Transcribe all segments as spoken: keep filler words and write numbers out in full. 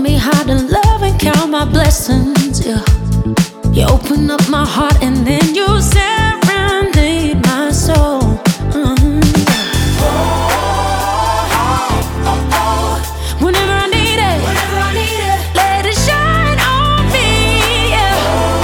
me how to love and count my blessings, yeah. You open up my heart and then you serenade my soul. Mm-hmm. Whenever I need it, whenever I need it, let it shine on me, yeah.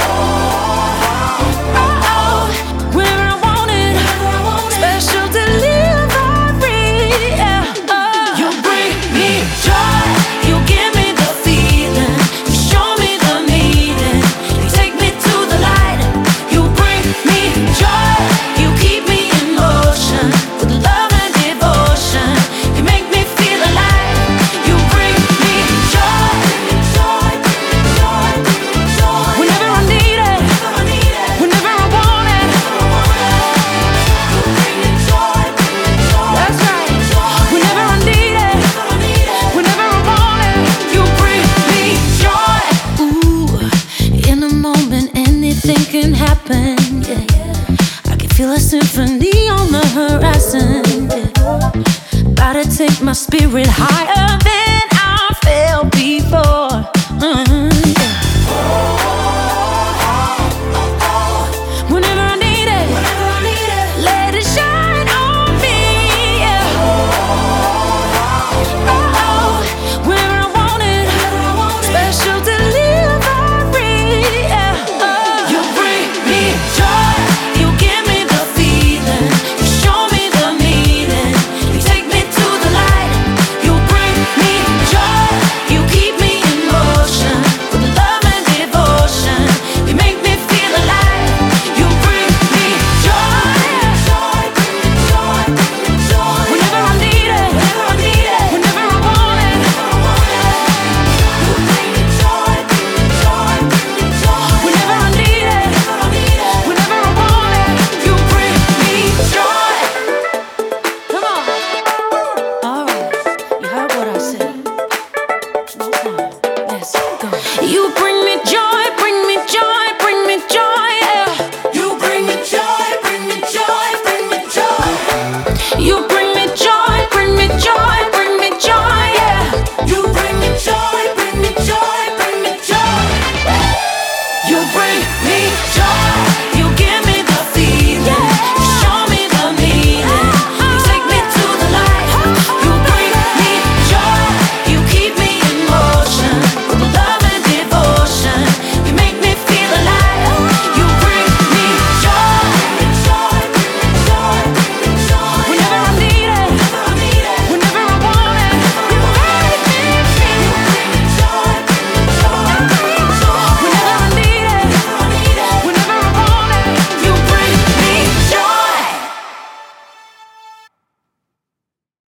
Oh, whenever I want it, whenever I want it, special delivery, yeah. Oh. You bring me joy, you give me the feeling, you show me the meaning, you take me to the light. You bring me joy, you keep me in motion with love and devotion. You make me feel alive. You bring me joy, joy, joy, joy. Whenever I need it, whenever I want it, you bring me joy, joy. That's right. Whenever I need it, whenever I want it, you bring me joy. Ooh, in a moment anything can happen, yeah. I can feel a symphony on the horizon, yeah. About to take my spirit higher than I felt before. Mhm, yeah. Whenever I need it, let it shine on me, yeah. Oh, whenever I want it, special delivery, yeah. Oh. You bring me joy, you give me the feeling, you show me the meaning, you take me to the light. You bring me joy, you keep me in motion with love and devotion. You make me feel alive. You bring me joy, joy, joy, joy. Whenever I need it, whenever I want it, you bring me joy, joy, joy. Whenever I need it, whenever I want it, you bring me joy. Come on. All right, you heard what I said. No time. Let's go. You bring me joy.